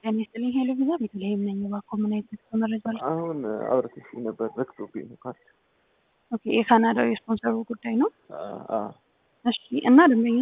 የሚስጥልኝ ሄሎ ቪዛ ቤተልሔም ነኝ። እባክዎ ምን አይነት መረጃ አለ? አሁን አውርተሽ ነበር ዘግቶብኝ ነው ካርድ። ኦኬ የካናዳው የስፖንሰሩ ጉዳይ ነው። አዎ እሺ እና ደንበኛ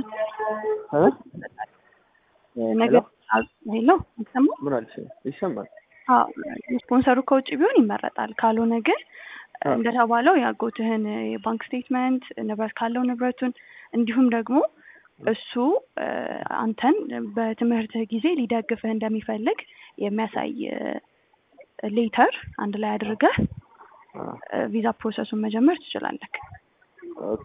ነገር ሄሎ ይሰማል? ምን አልሽ? ይሰማል? አዎ ስፖንሰሩ ከውጭ ቢሆን ይመረጣል። ካልሆነ ግን እንደተባለው ያጎትህን የባንክ ስቴትመንት ንብረት ካለው ንብረቱን እንዲሁም ደግሞ እሱ አንተን በትምህርትህ ጊዜ ሊደግፍህ እንደሚፈልግ የሚያሳይ ሌተር አንድ ላይ አድርገህ ቪዛ ፕሮሰሱን መጀመር ትችላለህ። ኦኬ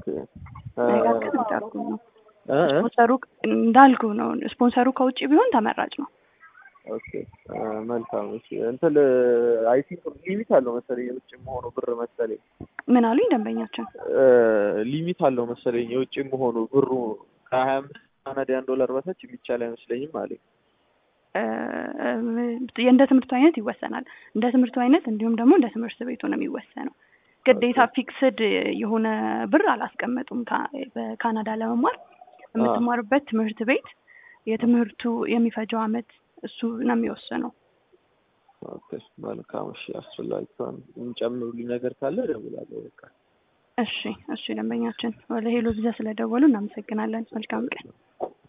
ስፖንሰሩ እንዳልኩ ነው። ስፖንሰሩ ከውጭ ቢሆን ተመራጭ ነው። ኦኬ መልካም። እሺ እንትን አይ ቲንክ ሊሚት አለው መሰለኝ የውጭ መሆኑ ብር መሰለኝ። ምን አሉኝ ደንበኛችን? ሊሚት አለው መሰለኝ የውጭ መሆኑ ብሩ ከ25 ካናዲያን ዶላር በታች የሚቻል አይመስለኝም አለኝ። እንደ ትምህርቱ አይነት ይወሰናል። እንደ ትምህርቱ አይነት እንዲሁም ደግሞ እንደ ትምህርት ቤቱ ነው የሚወሰነው። ግዴታ ፊክስድ የሆነ ብር አላስቀመጡም። በካናዳ ለመማር የምትማሩበት ትምህርት ቤት የትምህርቱ የሚፈጀው አመት እሱ ነው የሚወስነው። ኦኬ መልካም። እሺ አስፈላጊ ከሆነ እንጨምሩልኝ ነገር ካለ እደውላለሁ። በቃ እሺ ደንበኛችን ወደ ሄሎ ቪዛ ስለደወሉ እናመሰግናለን። መልካም ቀን።